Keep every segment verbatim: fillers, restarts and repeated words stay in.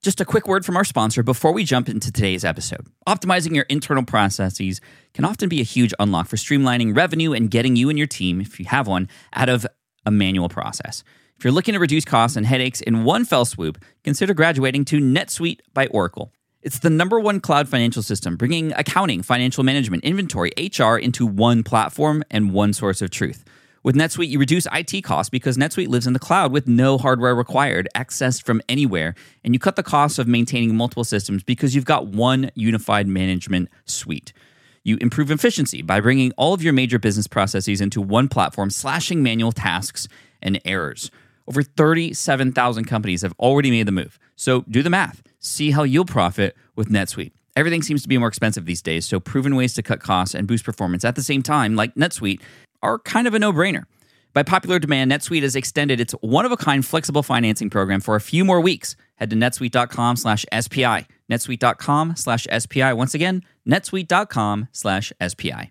Just a quick word from our sponsor before we jump into today's episode. Optimizing your internal processes can often be a huge unlock for streamlining revenue and getting you and your team, if you have one, out of a manual process. If you're looking to reduce costs and headaches in one fell swoop, consider graduating to NetSuite by Oracle. It's the number one cloud financial system, bringing accounting, financial management, inventory, H R into one platform and one source of truth. With NetSuite, you reduce I T costs because NetSuite lives in the cloud with no hardware required, accessed from anywhere, and you cut the cost of maintaining multiple systems because you've got one unified management suite. You improve efficiency by bringing all of your major business processes into one platform, slashing manual tasks and errors. Over thirty-seven thousand companies have already made the move. So do the math. See how you'll profit with NetSuite. Everything seems to be more expensive these days, so proven ways to cut costs and boost performance at the same time, like NetSuite, are kind of a no-brainer. By popular demand, NetSuite has extended its one-of-a-kind flexible financing program for a few more weeks. Head to netsuite.com slash SPI. netsuite.com slash SPI. Once again, netsuite.com slash SPI.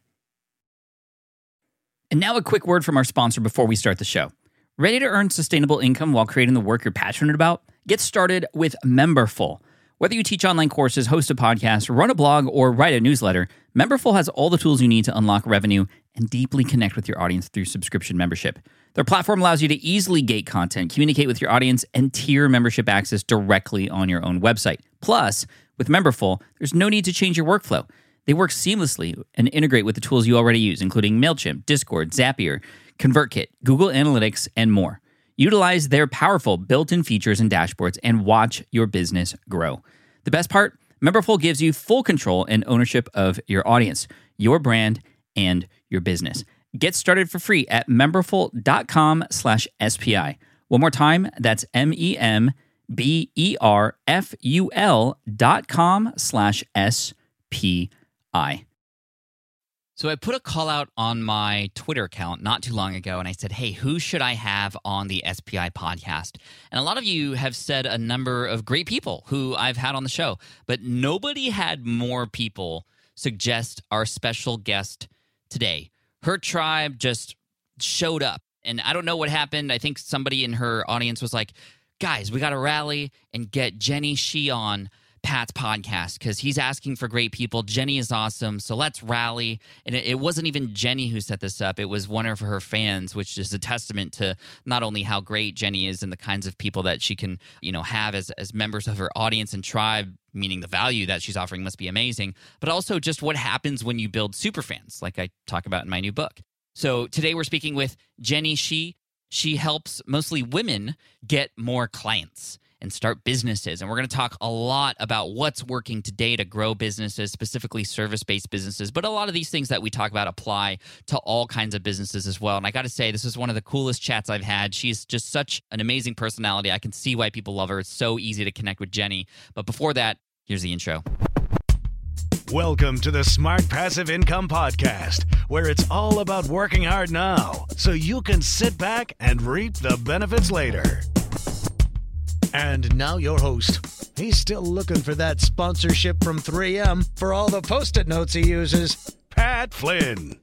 And now a quick word from our sponsor before we start the show. Ready to earn sustainable income while creating the work you're passionate about? Get started with Memberful. Whether you teach online courses, host a podcast, run a blog, or write a newsletter, Memberful has all the tools you need to unlock revenue and deeply connect with your audience through subscription membership. Their platform allows you to easily gate content, communicate with your audience, and tier membership access directly on your own website. Plus, with Memberful, there's no need to change your workflow. They work seamlessly and integrate with the tools you already use, including MailChimp, Discord, Zapier, ConvertKit, Google Analytics, and more. Utilize their powerful built-in features and dashboards and watch your business grow. The best part? Memberful gives you full control and ownership of your audience, your brand, and your business. Get started for free at memberful.com slash SPI. One more time, that's M-E-M-B-E-R-F-U-L dot com slash S-P-I. So I put a call out on my Twitter account not too long ago, and I said, hey, who should I have on the S P I podcast? And a lot of you have said a number of great people who I've had on the show, but nobody had more people suggest our special guest today. Her tribe just showed up, and I don't know what happened. I think somebody in her audience was like, guys, we got to rally and get Jenny Shi on Pat's podcast because he's asking for great people. Jenny is awesome, so let's rally. And it, it wasn't even Jenny who set this up. It was one of her fans, which is a testament to not only how great Jenny is and the kinds of people that she can, you know, have as, as members of her audience and tribe, meaning the value that she's offering must be amazing, but also just what happens when you build superfans, like I talk about in my new book. So today we're speaking with Jenny Shi. She helps mostly women get more clients and start businesses. And we're going to talk a lot about what's working today to grow businesses, specifically service-based businesses. But a lot of these things that we talk about apply to all kinds of businesses as well. And I got to say, this is one of the coolest chats I've had. She's just such an amazing personality. I can see why people love her. It's so easy to connect with Jenny. But before that, here's the intro. Welcome to the Smart Passive Income Podcast, where it's all about working hard now so you can sit back and reap the benefits later. And now your host. He's still looking for that sponsorship from three M for all the Post-it notes he uses, Pat Flynn.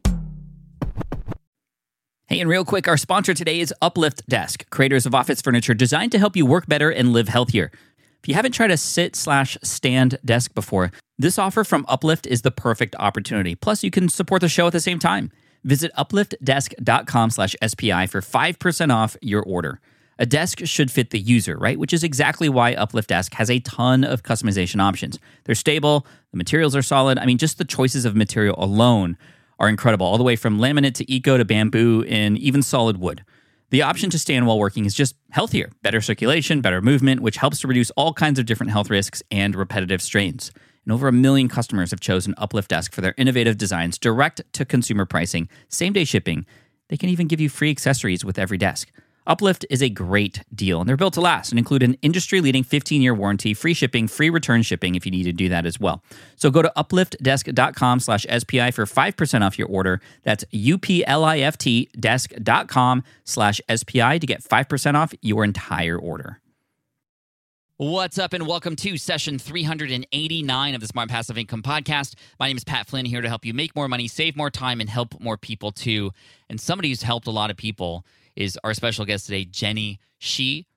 Hey, and real quick, our sponsor today is Uplift Desk, creators of office furniture designed to help you work better and live healthier. If you haven't tried a sit slash stand desk before, this offer from Uplift is the perfect opportunity. Plus, you can support the show at the same time. Visit upliftdesk.com slash SPI for five percent off your order. A desk should fit the user, right? Which is exactly why Uplift Desk has a ton of customization options. They're stable, the materials are solid. I mean, just the choices of material alone are incredible, all the way from laminate to eco to bamboo and even solid wood. The option to stand while working is just healthier, better circulation, better movement, which helps to reduce all kinds of different health risks and repetitive strains. And over a million customers have chosen Uplift Desk for their innovative designs, direct to consumer pricing, same-day shipping. They can even give you free accessories with every desk. Uplift is a great deal, and they're built to last and include an industry-leading fifteen-year warranty, free shipping, free return shipping if you need to do that as well. So go to upliftdesk.com slash SPI for five percent off your order. That's U-P-L-I-F-T desk.com slash SPI to get five percent off your entire order. What's up, and welcome to session three hundred eighty-nine of the Smart Passive Income Podcast. My name is Pat Flynn, here to help you make more money, save more time, and help more people too. And somebody who's helped a lot of people is our special guest today, Jenny Shi.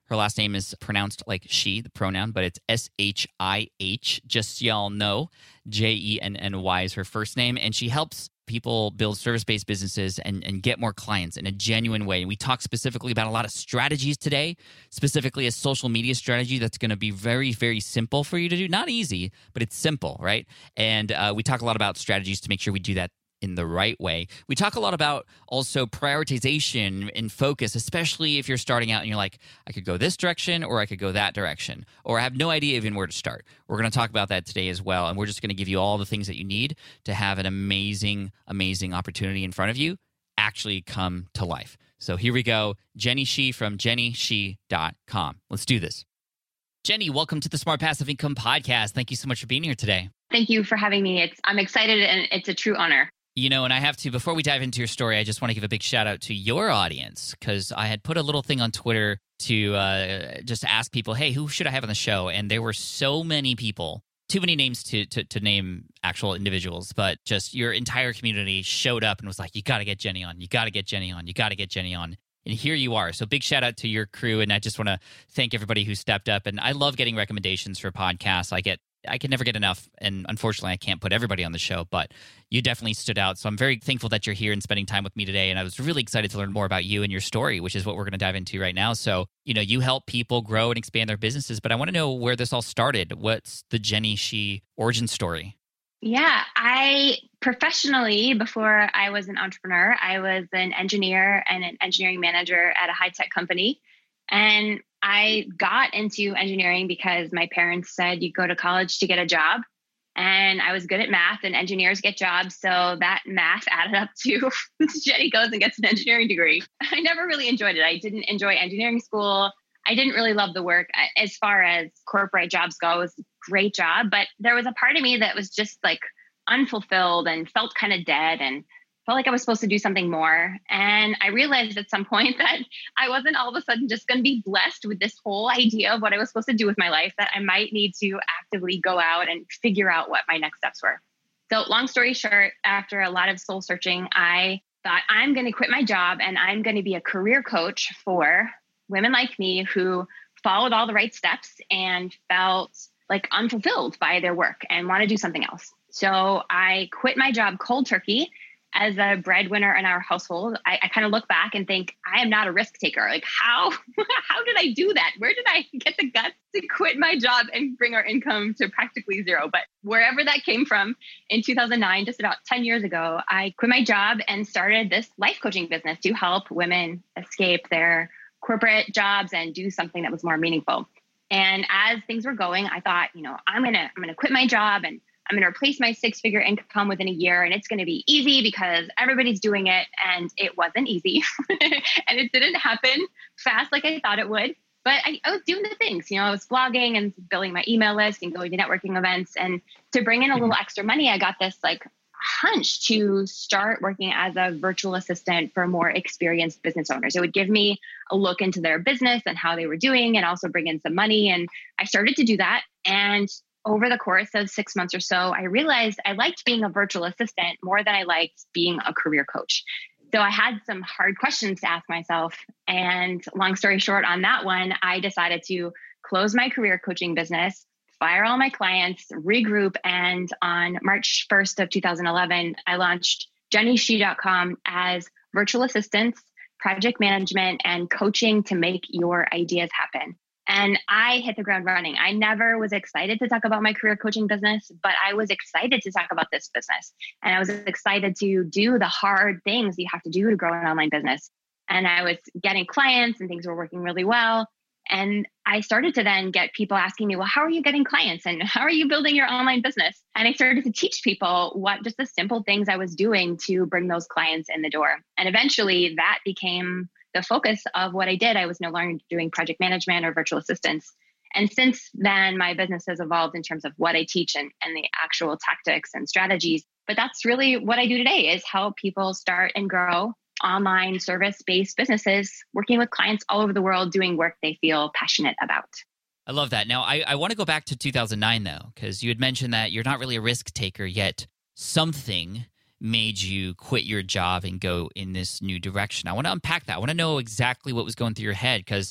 Her last name is pronounced like she, the pronoun, but it's S H I H, just so y'all know. J E N N Y is her first name, and she helps people build service-based businesses and, and get more clients in a genuine way. And we talk specifically about a lot of strategies today, specifically a social media strategy that's going to be very, very simple for you to do. Not easy, but it's simple, right? And uh, we talk a lot about strategies to make sure we do that in the right way. We talk a lot about also prioritization and focus, especially if you're starting out and you're like, I could go this direction or I could go that direction, or I have no idea even where to start. We're going to talk about that today as well. And we're just going to give you all the things that you need to have an amazing, amazing opportunity in front of you actually come to life. So here we go. Jenny Shih from jenny shih dot com. Let's do this. Jenny, welcome to the Smart Passive Income Podcast. Thank you so much for being here today. Thank you for having me. It's I'm excited and it's a true honor. You know, and I have to, before we dive into your story, I just want to give a big shout out to your audience, because I had put a little thing on Twitter to uh, just ask people, hey, who should I have on the show? And there were so many people, too many names to, to, to name actual individuals, but just your entire community showed up and was like, you got to get Jenny on, you got to get Jenny on, you got to get Jenny on. And here you are. So big shout out to your crew. And I just want to thank everybody who stepped up. And I love getting recommendations for podcasts. I get I can never get enough, and unfortunately, I can't put everybody on the show, but you definitely stood out. So I'm very thankful that you're here and spending time with me today, and I was really excited to learn more about you and your story, which is what we're going to dive into right now. So, you know, you help people grow and expand their businesses, but I want to know where this all started. What's the Jenny Shih origin story? Yeah, I professionally, before I was an entrepreneur, I was an engineer and an engineering manager at a high-tech company, and I got into engineering because my parents said you go to college to get a job, and I was good at math and engineers get jobs. So that math added up to Jenny goes and gets an engineering degree. I never really enjoyed it. I didn't enjoy engineering school. I didn't really love the work. As far as corporate jobs go, it was a great job, but there was a part of me that was just like unfulfilled and felt kind of dead and felt like I was supposed to do something more. And I realized at some point that I wasn't all of a sudden just going to be blessed with this whole idea of what I was supposed to do with my life, that I might need to actively go out and figure out what my next steps were. So long story short, after a lot of soul searching, I thought I'm going to quit my job and I'm going to be a career coach for women like me who followed all the right steps and felt like unfulfilled by their work and want to do something else. So I quit my job cold turkey. As a breadwinner in our household, I, I kind of look back and think, I am not a risk taker. Like, how, how did I do that? Where did I get the guts to quit my job and bring our income to practically zero? But wherever that came from, in two thousand nine, just about ten years ago, I quit my job and started this life coaching business to help women escape their corporate jobs and do something that was more meaningful. And as things were going, I thought, you know, I'm gonna, I'm gonna quit my job and I'm going to replace my six-figure income within a year, and it's going to be easy because everybody's doing it. And it wasn't easy. And it didn't happen fast like I thought it would. But I, I was doing the things, you know, I was blogging and building my email list and going to networking events. And to bring in a little extra money, I got this like hunch to start working as a virtual assistant for more experienced business owners. It would give me a look into their business and how they were doing, and also bring in some money. And I started to do that. And over the course of six months or so, I realized I liked being a virtual assistant more than I liked being a career coach. So I had some hard questions to ask myself. And long story short, on that one, I decided to close my career coaching business, fire all my clients, regroup. And on March first of two thousand eleven, I launched jenny shih dot com as virtual assistants, project management, and coaching to make your ideas happen. And I hit the ground running. I never was excited to talk about my career coaching business, but I was excited to talk about this business. And I was excited to do the hard things you have to do to grow an online business. And I was getting clients and things were working really well. And I started to then get people asking me, well, how are you getting clients? And how are you building your online business? And I started to teach people what just the simple things I was doing to bring those clients in the door. And eventually that became the focus of what I did. I was no longer doing project management or virtual assistants. And since then, my business has evolved in terms of what I teach and, and the actual tactics and strategies. But that's really what I do today, is help people start and grow online service-based businesses, working with clients all over the world, doing work they feel passionate about. I love that. Now, I, I want to go back to two thousand nine, though, because you had mentioned that you're not really a risk taker, yet something made you quit your job and go in this new direction. I want to unpack that. I want to know exactly what was going through your head, because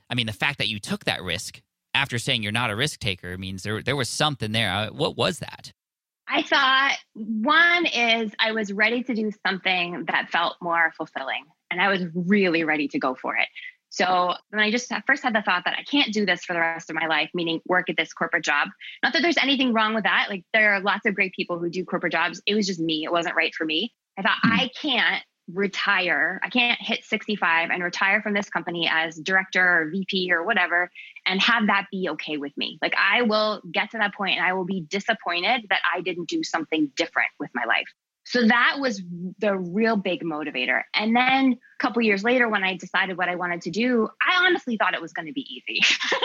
I mean, the fact that you took that risk after saying you're not a risk taker means there there was something there. Uh, What was that? I thought one is I was ready to do something that felt more fulfilling, and I was really ready to go for it. So when I just first had the thought that I can't do this for the rest of my life, meaning work at this corporate job, not that there's anything wrong with that. Like there are lots of great people who do corporate jobs. It was just me. It wasn't right for me. I thought I can't retire. I can't hit sixty-five and retire from this company as director or V P or whatever and have that be okay with me. Like I will get to that point and I will be disappointed that I didn't do something different with my life. So that was the real big motivator. And then a couple years later, when I decided what I wanted to do, I honestly thought it was going to be easy.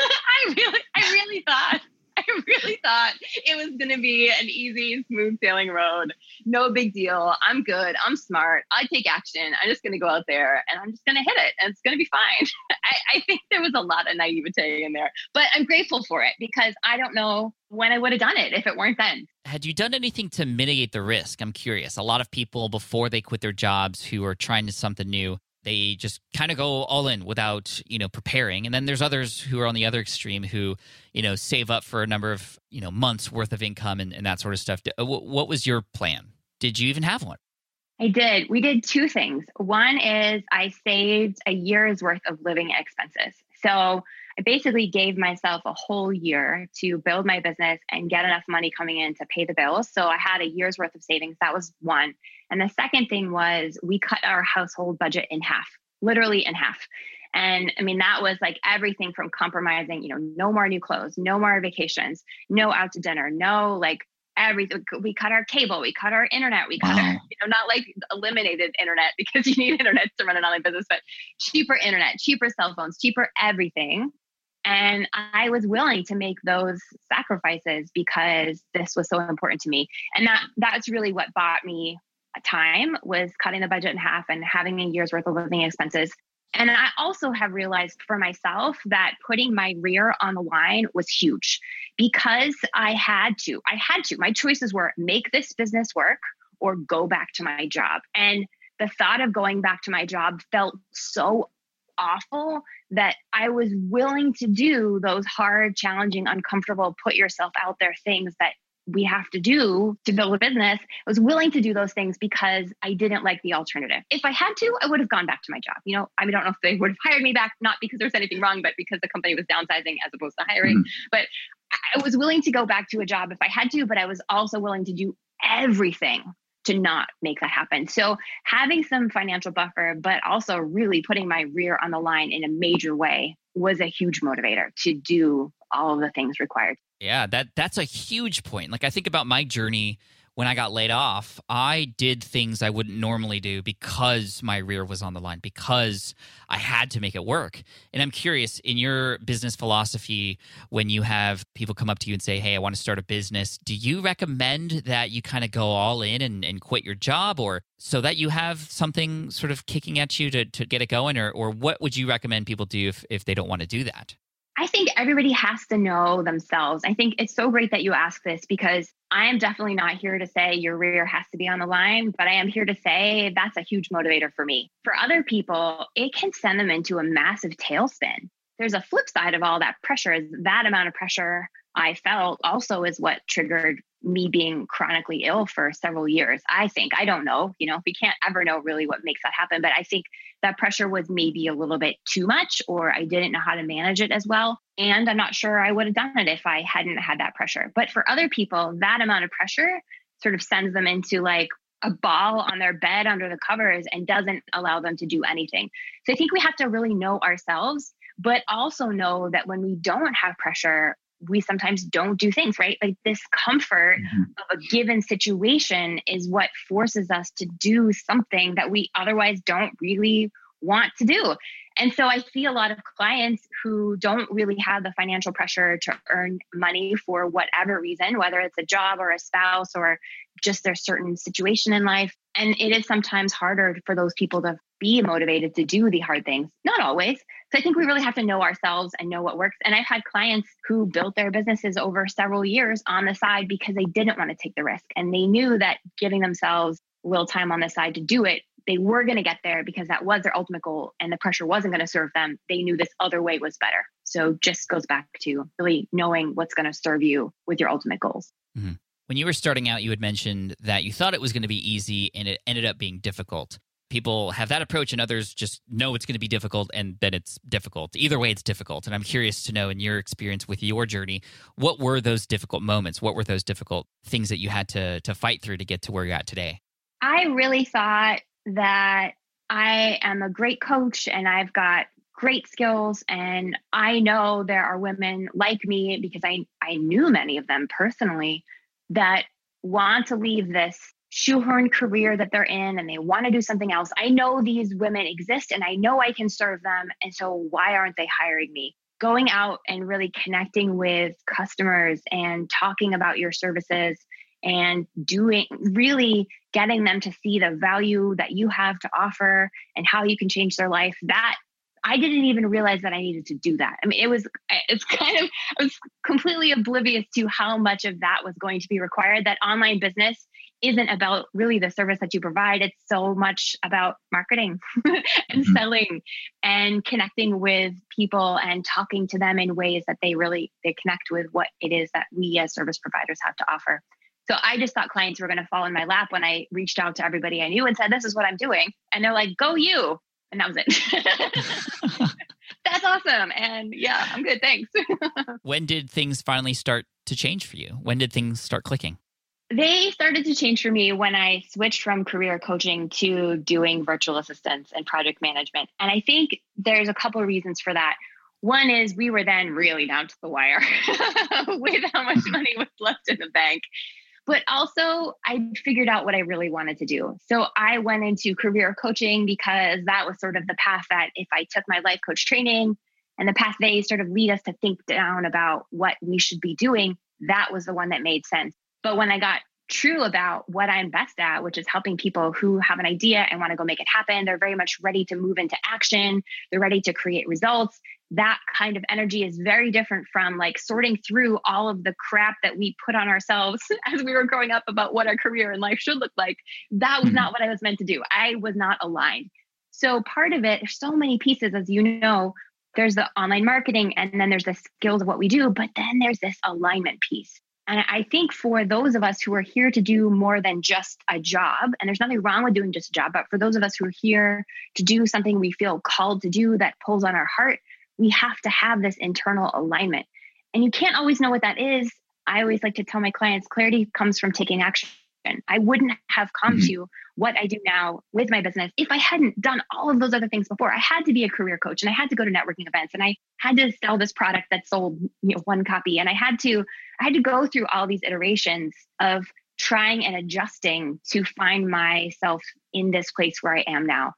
I really, I really thought, I really thought it was going to be an easy, smooth sailing road. No big deal. I'm good. I'm smart. I take action. I'm just going to go out there and I'm just going to hit it and it's going to be fine. I, I think there was a lot of naivete in there, but I'm grateful for it because I don't know when I would have done it if it weren't then. Had you done anything to mitigate the risk? I'm curious. A lot of people before they quit their jobs who are trying to something new, they just kind of go all in without, you know, preparing. And then there's others who are on the other extreme who, you know, save up for a number of, you know, months worth of income and, and that sort of stuff. What was your plan? Did you even have one? I did. We did two things. One is I saved a year's worth of living expenses. So I basically gave myself a whole year to build my business and get enough money coming in to pay the bills. So I had a year's worth of savings. That was one. And the second thing was we cut our household budget in half, literally in half. And I mean, that was like everything from compromising, you know, no more new clothes, no more vacations, no out to dinner, no like everything. We cut our cable, we cut our internet, we cut wow. our, you know, not like eliminated internet because you need internet to run an online business, but cheaper internet, cheaper cell phones, cheaper everything. And I was willing to make those sacrifices because this was so important to me. And that that's really what bought me time, was cutting the budget in half and having a year's worth of living expenses. And I also have realized for myself that putting my rear on the line was huge because I had to. I had to. My choices were make this business work or go back to my job. And the thought of going back to my job felt so awful that I was willing to do those hard, challenging, uncomfortable, put yourself out there things that we have to do to build a business. I was willing to do those things because I didn't like the alternative. If I had to, I would have gone back to my job. You know, I mean, I don't know if they would have hired me back, not because there's anything wrong, but because the company was downsizing as opposed to hiring. Mm-hmm. But I was willing to go back to a job if I had to, but I was also willing to do everything to not make that happen. So having some financial buffer, but also really putting my rear on the line in a major way was a huge motivator to do all of the things required. Yeah, that that's a huge point. Like I think about my journey when I got laid off, I did things I wouldn't normally do because my rear was on the line, because I had to make it work. And I'm curious, in your business philosophy, when you have people come up to you and say, hey, I want to start a business, do you recommend that you kind of go all in and, and quit your job, or so that you have something sort of kicking at you to, to get it going? Or, or what would you recommend people do if, if they don't want to do that? I think everybody has to know themselves. I think it's so great that you ask this because I am definitely not here to say your rear has to be on the line, but I am here to say that's a huge motivator for me. For other people, it can send them into a massive tailspin. There's a flip side of all that pressure. Is that amount of pressure I felt also is what triggered me being chronically ill for several years. I think, I don't know, you know, we can't ever know really what makes that happen, but I think that pressure was maybe a little bit too much, or I didn't know how to manage it as well. And I'm not sure I would have done it if I hadn't had that pressure. But for other people, that amount of pressure sort of sends them into like a ball on their bed under the covers and doesn't allow them to do anything. So I think we have to really know ourselves, but also know that when we don't have pressure, we sometimes don't do things, right? Like this comfort mm-hmm. of a given situation is what forces us to do something that we otherwise don't really want to do. And so I see a lot of clients who don't really have the financial pressure to earn money for whatever reason, whether it's a job or a spouse or just their certain situation in life. And it is sometimes harder for those people to be motivated to do the hard things. Not always. So I think we really have to know ourselves and know what works. And I've had clients who built their businesses over several years on the side because they didn't want to take the risk. And they knew that giving themselves a little time on the side to do it they were going to get there because that was their ultimate goal and the pressure wasn't going to serve them. They knew this other way was better. So just goes back to really knowing what's going to serve you with your ultimate goals. Mm-hmm. When you were starting out, you had mentioned that you thought it was going to be easy and it ended up being difficult. People have that approach and others just know it's going to be difficult and then it's difficult. Either way, it's difficult. And I'm curious to know, in your experience with your journey, what were those difficult moments? What were those difficult things that you had to to fight through to get to where you're at today? I really thought that I am a great coach and I've got great skills. And I know there are women like me, because I, I knew many of them personally, that want to leave this shoehorn career that they're in and they want to do something else. I know these women exist and I know I can serve them. And so why aren't they hiring me? Going out and really connecting with customers and talking about your services and doing, really getting them to see the value that you have to offer and how you can change their life. That I didn't even realize that I needed to do that. I mean, it was, it's kind of, I was completely oblivious to how much of that was going to be required. That online business isn't about really the service that you provide. It's so much about marketing and Mm-hmm. selling and connecting with people and talking to them in ways that they really, they connect with what it is that we as service providers have to offer. So I just thought clients were going to fall in my lap when I reached out to everybody I knew and said, this is what I'm doing. And they're like, go you. And that was it. That's awesome. And yeah, I'm good. Thanks. When did things finally start to change for you? When did things start clicking? They started to change for me when I switched from career coaching to doing virtual assistants and project management. And I think there's a couple of reasons for that. One is we were then really down to the wire with how much money was left in the bank. But also, I figured out what I really wanted to do. So I went into career coaching because that was sort of the path that if I took my life coach training and the path they sort of lead us to think down about what we should be doing, that was the one that made sense. But when I got true about what I'm best at, which is helping people who have an idea and want to go make it happen, they're very much ready to move into action. They're ready to create results. That kind of energy is very different from like sorting through all of the crap that we put on ourselves as we were growing up about what our career in life should look like. That was Mm-hmm. not what I was meant to do. I was not aligned. So part of it, there's so many pieces, as you know, there's the online marketing and then there's the skills of what we do, but then there's this alignment piece. And I think for those of us who are here to do more than just a job, and there's nothing wrong with doing just a job, but for those of us who are here to do something we feel called to do that pulls on our heart, we have to have this internal alignment. And you can't always know what that is. I always like to tell my clients, clarity comes from taking action. I wouldn't have come Mm-hmm. to what I do now with my business if I hadn't done all of those other things before. I had to be a career coach and I had to go to networking events and I had to sell this product that sold, you know, one copy. And I had to, I had to go through all these iterations of trying and adjusting to find myself in this place where I am now.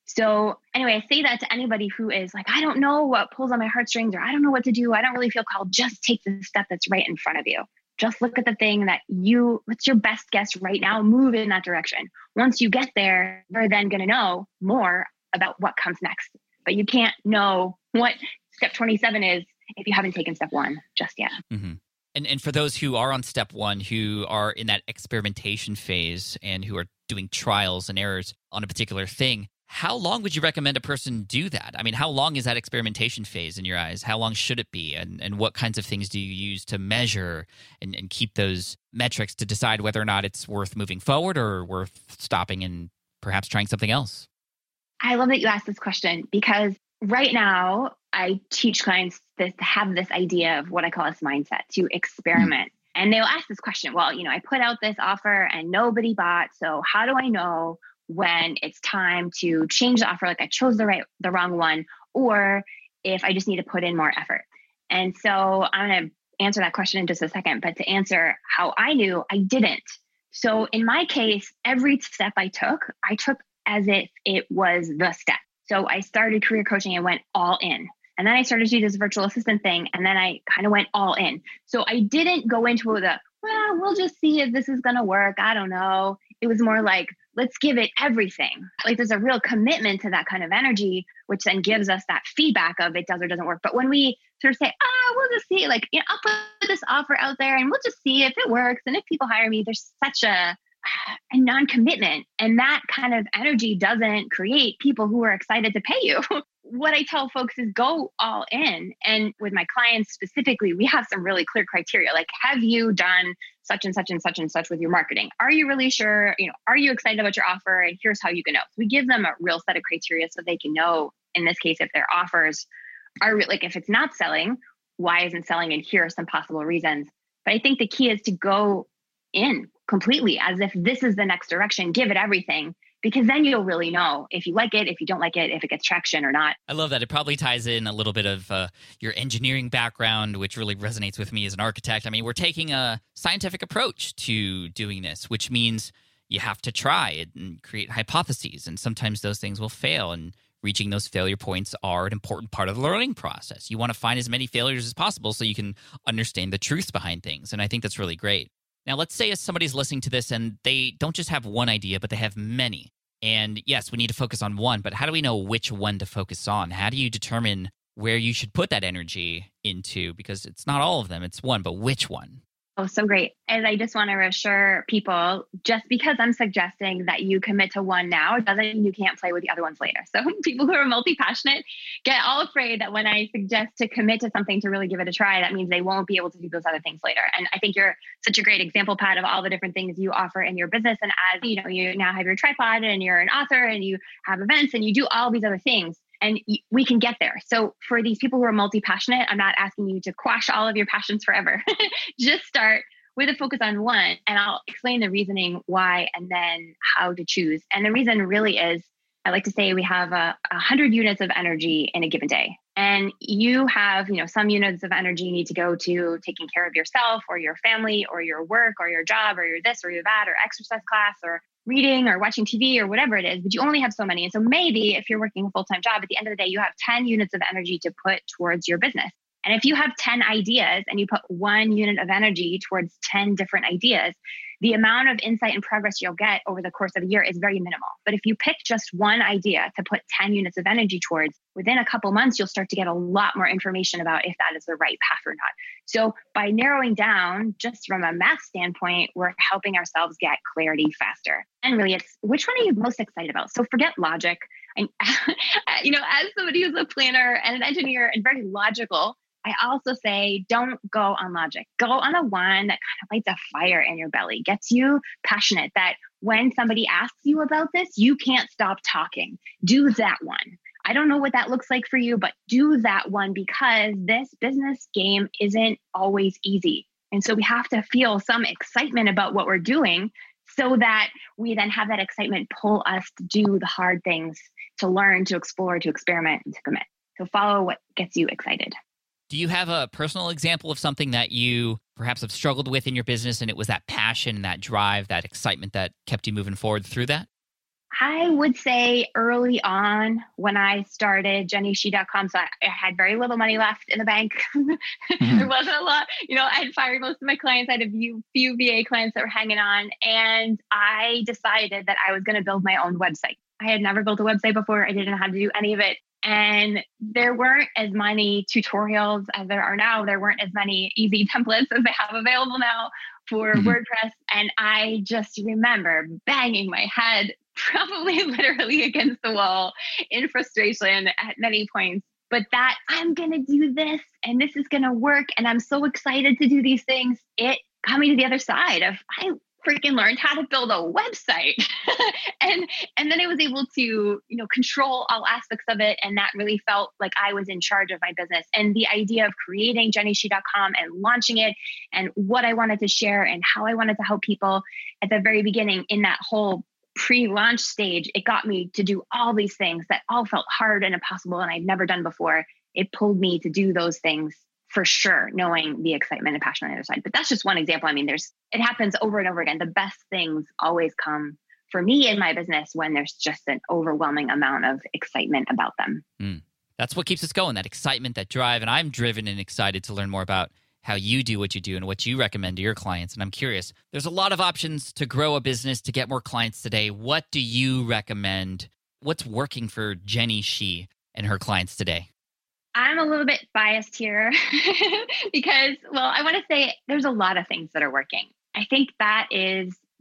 So anyway, I say that to anybody who is like, I don't know what pulls on my heartstrings, or I don't know what to do. I don't really feel called. Just take the step that's right in front of you. Just look at the thing that you, what's your best guess right now, move in that direction. Once you get there, you're then going to know more about what comes next. But you can't know what step twenty-seven is if you haven't taken step one just yet. Mm-hmm. And and for those who are on step one, who are in that experimentation phase and who are doing trials and errors on a particular thing, how long would you recommend a person do that? I mean, how long is that experimentation phase in your eyes? How long should it be? And and what kinds of things do you use to measure and, and keep those metrics to decide whether or not it's worth moving forward or worth stopping and perhaps trying something else? I love that you asked this question because right now I teach clients this to have this idea of what I call this mindset to experiment. Mm-hmm. And they'll ask this question, well, you know, I put out this offer and nobody bought. So how do I know when it's time to change the offer, like I chose the right, the wrong one, or if I just need to put in more effort? And so I'm going to answer that question in just a second, but to answer how I knew, I didn't. So in my case, every step I took, I took as if it was the step. So I started career coaching and went all in. And then I started to do this virtual assistant thing. And then I kind of went all in. So I didn't go into the, well, we'll just see if this is going to work. I don't know. It was more like, let's give it everything. Like there's a real commitment to that kind of energy, which then gives us that feedback of it does or doesn't work. But when we sort of say, ah, we'll just see, like, you know, I'll put this offer out there and we'll just see if it works. And if people hire me, there's such a, a non-commitment. And that kind of energy doesn't create people who are excited to pay you. What I tell folks is go all in. And with my clients specifically, we have some really clear criteria. Like, have you done such and such and such and such with your marketing? Are you really sure? You know, are you excited about your offer? And here's how you can know. So we give them a real set of criteria so they can know, in this case, if their offers are re- like, if it's not selling, why isn't selling? And here are some possible reasons. But I think the key is to go in completely as if this is the next direction, give it everything, because then you'll really know if you like it, if you don't like it, if it gets traction or not. I love that. It probably ties in a little bit of uh, your engineering background, which really resonates with me as an architect. I mean, we're taking a scientific approach to doing this, which means you have to try it and create hypotheses. And sometimes those things will fail, and reaching those failure points are an important part of the learning process. You want to find as many failures as possible so you can understand the truths behind things. And I think that's really great. Now, let's say if somebody's listening to this and they don't just have one idea, but they have many. And yes, we need to focus on one, but how do we know which one to focus on? How do you determine where you should put that energy into? Because it's not all of them, it's one, but which one? Oh, so great. And I just want to reassure people, just because I'm suggesting that you commit to one now doesn't mean you can't play with the other ones later. So people who are multi-passionate get all afraid that when I suggest to commit to something to really give it a try, that means they won't be able to do those other things later. And I think you're such a great example, Pat, of all the different things you offer in your business. And as you know, you now have your tripod and you're an author and you have events and you do all these other things. And we can get there. So for these people who are multi-passionate, I'm not asking you to quash all of your passions forever. Just start with a focus on one, and I'll explain the reasoning why and then how to choose. And the reason really is, I like to say we have a, a hundred units of energy in a given day. And you have, you know, some units of energy need to go to taking care of yourself or your family or your work or your job or your this or your that or exercise class or reading or watching T V or whatever it is, but you only have so many. And so maybe if you're working a full-time job, at the end of the day, you have ten units of energy to put towards your business. And if you have ten ideas and you put one unit of energy towards ten different ideas, the amount of insight and progress you'll get over the course of a year is very minimal. But if you pick just one idea to put ten units of energy towards, within a couple months, you'll start to get a lot more information about if that is the right path or not. So by narrowing down, just from a math standpoint, we're helping ourselves get clarity faster. And really, it's which one are you most excited about? So forget logic. And, you know, as somebody who's a planner and an engineer and very logical, I also say, don't go on logic. Go on the one that kind of lights a fire in your belly, gets you passionate, that when somebody asks you about this, you can't stop talking. Do that one. I don't know what that looks like for you, but do that one, because this business game isn't always easy. And so we have to feel some excitement about what we're doing so that we then have that excitement pull us to do the hard things, to learn, to explore, to experiment, and to commit. So follow what gets you excited. Do you have a personal example of something that you perhaps have struggled with in your business, and it was that passion, that drive, that excitement that kept you moving forward through that? I would say early on when I started Jenny Shi dot com, so I, I had very little money left in the bank. Mm-hmm. There wasn't a lot. You know, I had fired most of my clients. I had a few, few V A clients that were hanging on. And I decided that I was going to build my own website. I had never built a website before. I didn't know how to do any of it. And there weren't as many tutorials as there are now. There weren't as many easy templates as they have available now for mm-hmm. WordPress. And I just remember banging my head probably literally against the wall in frustration at many points. But that I'm going to do this and this is going to work. And I'm so excited to do these things. It got me to the other side of I freaking learned how to build a website. and and then I was able to, you know, control all aspects of it. And that really felt like I was in charge of my business. And the idea of creating Jenny Shi dot com and launching it and what I wanted to share and how I wanted to help people at the very beginning in that whole pre-launch stage, it got me to do all these things that all felt hard and impossible and I'd never done before. It pulled me to do those things for sure, knowing the excitement and passion on the other side. But that's just one example. I mean, there's, it happens over and over again. The best things always come for me in my business when there's just an overwhelming amount of excitement about them. Mm. That's what keeps us going, that excitement, that drive. And I'm driven and excited to learn more about how you do what you do and what you recommend to your clients. And I'm curious, there's a lot of options to grow a business, to get more clients today. What do you recommend? What's working for Jenny Shi and her clients today? I'm a little bit biased here because, well, I want to say there's a lot of things that are working. I think that is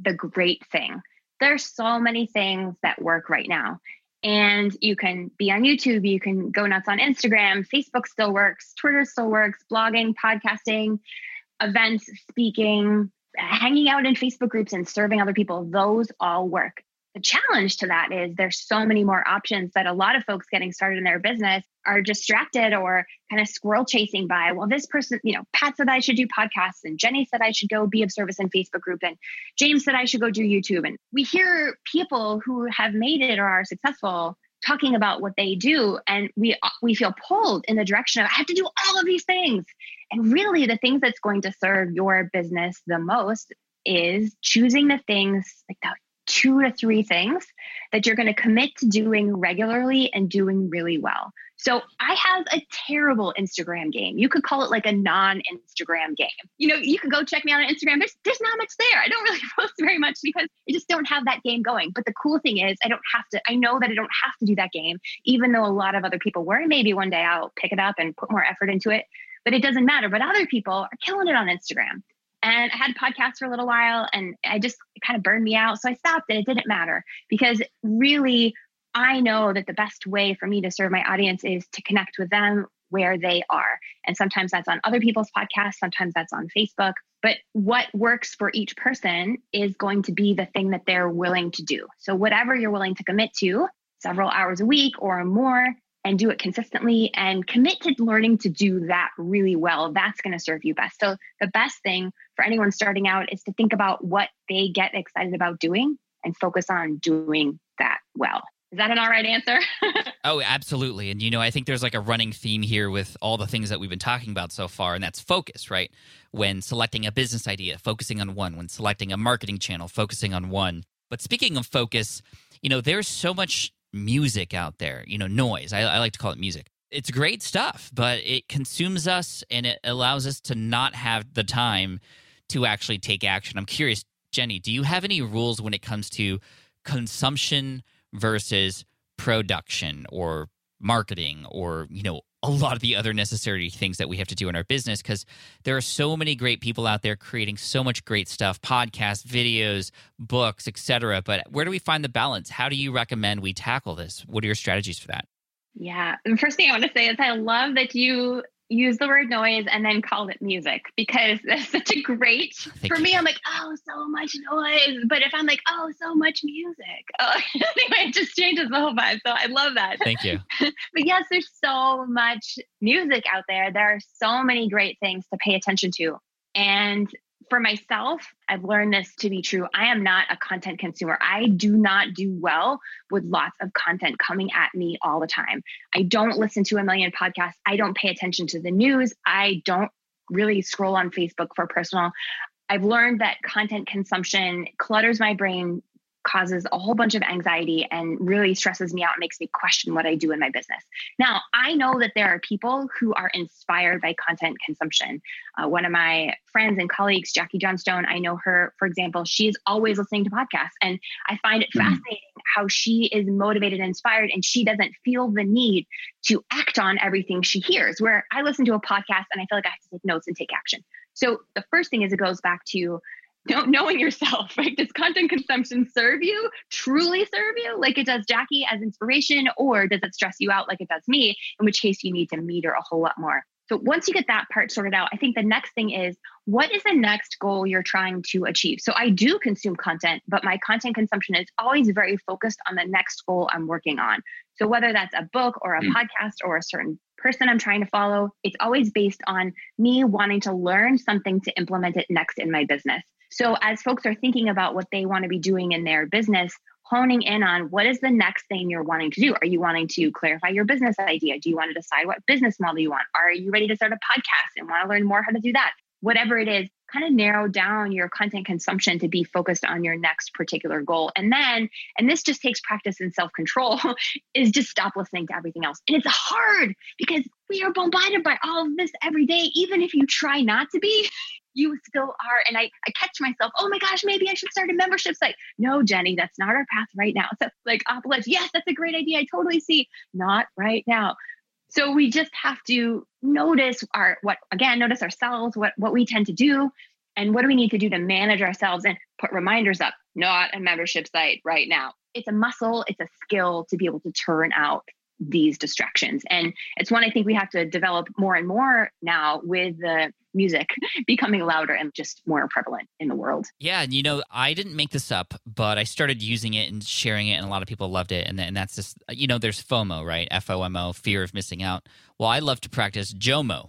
the great thing. There's so many things that work right now. And you can be on YouTube, you can go nuts on Instagram, Facebook still works, Twitter still works, blogging, podcasting, events, speaking, hanging out in Facebook groups and serving other people. Those all work. The challenge to that is there's so many more options that a lot of folks getting started in their business are distracted or kind of squirrel chasing by, well, this person, you know, Pat said I should do podcasts and Jenny said I should go be of service in Facebook group and James said I should go do YouTube. And we hear people who have made it or are successful talking about what they do. And we we feel pulled in the direction of, I have to do all of these things. And really the things that's going to serve your business the most is choosing the things like that. Two to three things that you're going to commit to doing regularly and doing really well. So I have a terrible Instagram game. You could call it like a non-Instagram game. You know, you can go check me out on Instagram. There's, there's not much there. I don't really post very much because I just don't have that game going. But the cool thing is I don't have to, I know that I don't have to do that game, even though a lot of other people were. Maybe one day I'll pick it up and put more effort into it, but it doesn't matter. But other people are killing it on Instagram. And I had a podcast for a little while and I just it kind of burned me out. So I stopped and it didn't matter because really I know that the best way for me to serve my audience is to connect with them where they are. And sometimes that's on other people's podcasts. Sometimes that's on Facebook. But what works for each person is going to be the thing that they're willing to do. So whatever you're willing to commit to several hours a week or more, and do it consistently and commit to learning to do that really well. That's going to serve you best. So the best thing for anyone starting out is to think about what they get excited about doing and focus on doing that well. Is that an all right answer? Oh, absolutely. And, you know, I think there's like a running theme here with all the things that we've been talking about so far, and that's focus, right? When selecting a business idea, focusing on one. When selecting a marketing channel, focusing on one. But speaking of focus, you know, there's so much music out there, you know, noise. I, I like to call it music. It's great stuff, but it consumes us and it allows us to not have the time to actually take action. I'm curious, Jenny, do you have any rules when it comes to consumption versus production or marketing or, you know, a lot of the other necessary things that we have to do in our business? Because there are so many great people out there creating so much great stuff, podcasts, videos, books, et cetera. But where do we find the balance? How do you recommend we tackle this? What are your strategies for that? Yeah. The first thing I want to say is I love that you use the word noise and then called it music because that's such a great, Thank for you. me, I'm like, oh, so much noise. But if I'm like, oh, so much music. Oh, anyway, it just changes the whole vibe. So I love that. Thank you. But yes, there's so much music out there. There are so many great things to pay attention to. And for myself, I've learned this to be true. I am not a content consumer. I do not do well with lots of content coming at me all the time. I don't listen to a million podcasts. I don't pay attention to the news. I don't really scroll on Facebook for personal. I've learned that content consumption clutters my brain, causes a whole bunch of anxiety and really stresses me out and makes me question what I do in my business. Now, I know that there are people who are inspired by content consumption. Uh, one of my friends and colleagues, Jackie Johnstone, I know her, for example, she's always listening to podcasts. And I find it mm-hmm. fascinating how she is motivated and inspired and she doesn't feel the need to act on everything she hears, where I listen to a podcast and I feel like I have to take notes and take action. So the first thing is it goes back to knowing yourself, right? Does content consumption serve you, truly serve you like it does Jackie as inspiration, or does it stress you out like it does me, in which case you need to meter a whole lot more. So once you get that part sorted out, I think the next thing is, what is the next goal you're trying to achieve? So I do consume content, but my content consumption is always very focused on the next goal I'm working on. So whether that's a book or a mm. podcast or a certain person I'm trying to follow, it's always based on me wanting to learn something to implement it next in my business. So as folks are thinking about what they want to be doing in their business, honing in on what is the next thing you're wanting to do. Are you wanting to clarify your business idea? Do you want to decide what business model you want? Are you ready to start a podcast and want to learn more how to do that? Whatever it is, kind of narrow down your content consumption to be focused on your next particular goal. And then, and this just takes practice and self-control, is just stop listening to everything else. And it's hard because we are bombarded by all of this every day. Even if you try not to be, you still are. And I, I catch myself, oh my gosh, maybe I should start a membership site. No, Jenny, that's not our path right now. So like, Opledge, yes, that's a great idea. I totally see. Not right now. So we just have to notice our, what, again, notice ourselves, what, what we tend to do, And what do we need to do to manage ourselves and put reminders up? Not a membership site right now. It's a muscle, it's a skill to be able to turn out these distractions. And it's one I think we have to develop more and more now with the music becoming louder and just more prevalent in the world. Yeah. And you know, I didn't make this up, but I started using it and sharing it, and a lot of people loved it. And, and that's just, you know, there's FOMO, right? F O M O, fear of missing out. Well, I love to practice JOMO,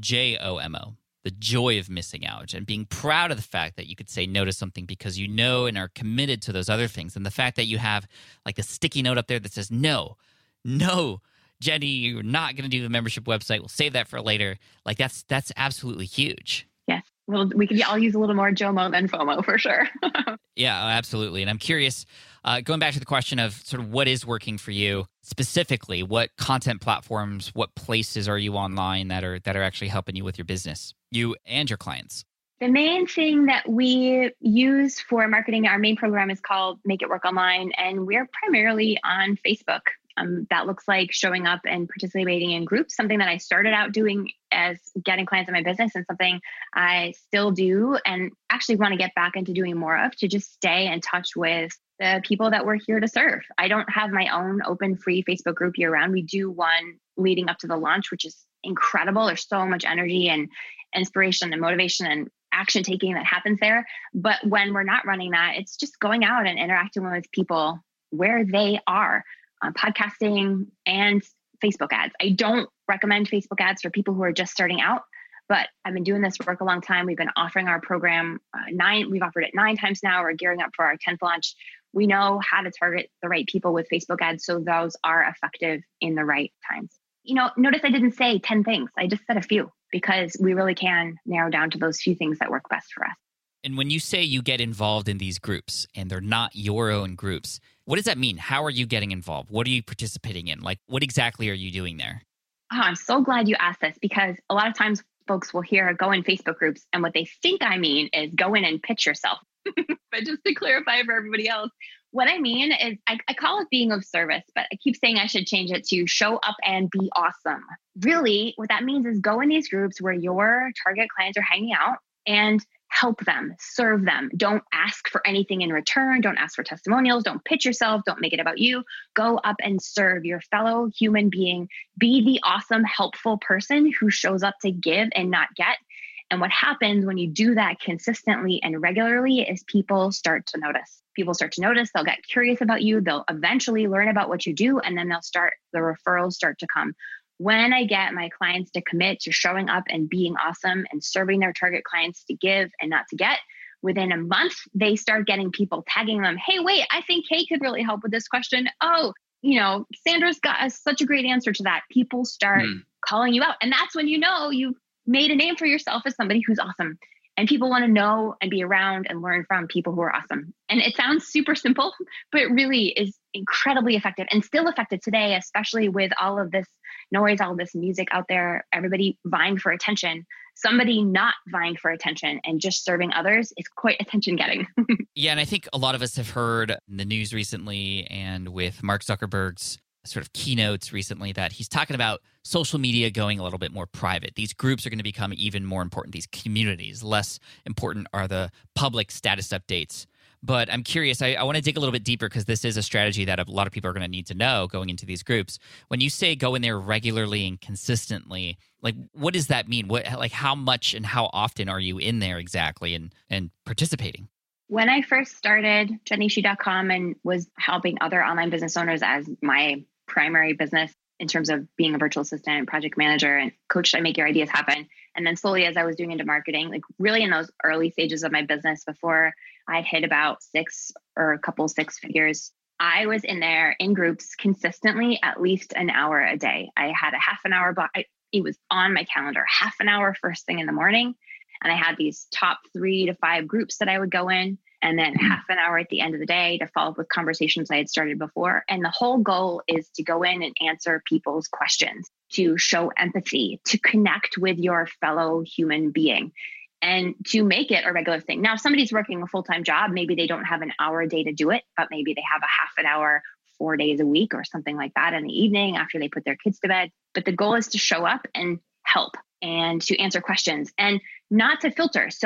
J O M O, the joy of missing out, and being proud of the fact that you could say no to something because you know and are committed to those other things. And the fact that you have like a sticky note up there that says, no, no, Jenny, you're not going to do the membership website. We'll save that for later. Like that's that's absolutely huge. Yes. Well, we could all use a little more JOMO than FOMO for sure. Yeah, absolutely. And I'm curious, uh, going back to the question of sort of what is working for you specifically, what content platforms, what places are you online that are that are actually helping you with your business, you and your clients? The main thing that we use for marketing, our main program is called Make It Work Online, and we're primarily on Facebook. Um, that looks like showing up and participating in groups, something that I started out doing as getting clients in my business and something I still do and actually want to get back into doing more of, to just stay in touch with the people that we're here to serve. I don't have my own open free Facebook group year round. We do one leading up to the launch, which is incredible. There's so much energy and inspiration and motivation and action taking that happens there. But when we're not running that, it's just going out and interacting with people where they are. On podcasting and Facebook ads. I don't recommend Facebook ads for people who are just starting out, but I've been doing this work a long time. We've been offering our program uh, nine, we've offered it nine times now. We're gearing up for our tenth launch. We know how to target the right people with Facebook ads, so those are effective in the right times. You know, notice I didn't say ten things. I just said a few because we really can narrow down to those few things that work best for us. And when you say you get involved in these groups and they're not your own groups, what does that mean? How are you getting involved? What are you participating in? Like, what exactly are you doing there? Oh, I'm so glad you asked this because a lot of times folks will hear go in Facebook groups and what they think I mean is go in and pitch yourself. But just to clarify for everybody else, what I mean is I, I call it being of service, but I keep saying I should change it to show up and be awesome. Really, what that means is go in these groups where your target clients are hanging out and help them, serve them. Don't ask for anything in return. Don't ask for testimonials. Don't pitch yourself. Don't make it about you. Go up and serve your fellow human being. Be the awesome, helpful person who shows up to give and not get. And what happens when you do that consistently and regularly is people start to notice. People start to notice. They'll get curious about you. They'll eventually learn about what you do. And then they'll start, the referrals start to come. When I get my clients to commit to showing up and being awesome and serving their target clients to give and not to get, within a month, they start getting people tagging them. Hey, wait, I think Kate could really help with this question. Oh, you know, Sandra's got a, such a great answer to that. People start mm. calling you out. And that's when you know you've made a name for yourself as somebody who's awesome. And people want to know and be around and learn from people who are awesome. And it sounds super simple, but it really is incredibly effective and still effective today, especially with all of this noise, all of this music out there, everybody vying for attention. Somebody not vying for attention and just serving others is quite attention getting. Yeah. And I think a lot of us have heard in the news recently and with Mark Zuckerberg's sort of keynotes recently that he's talking about social media going a little bit more private. These groups are going to become even more important, these communities. Less important are the public status updates. But I'm curious, I, I want to dig a little bit deeper because this is a strategy that a lot of people are going to need to know going into these groups. When you say go in there regularly and consistently, like what does that mean? What, like how much and how often are you in there exactly and, and participating? When I first started Jenny Shu dot com and was helping other online business owners as my primary business in terms of being a virtual assistant and project manager and coach, I make your ideas happen. And then slowly as I was doing into marketing, like really in those early stages of my business before I'd hit about six or a couple six figures, I was in there in groups consistently at least an hour a day. I had a half an hour block. I, it was on my calendar, half an hour first thing in the morning. And I had these top three to five groups that I would go in. And then half an hour at the end of the day to follow up with conversations I had started before. And the whole goal is to go in and answer people's questions, to show empathy, to connect with your fellow human being, and to make it a regular thing. Now, if somebody's working a full-time job, maybe they don't have an hour a day to do it, but maybe they have a half an hour, four days a week or something like that in the evening after they put their kids to bed. But the goal is to show up and help and to answer questions and not to filter. So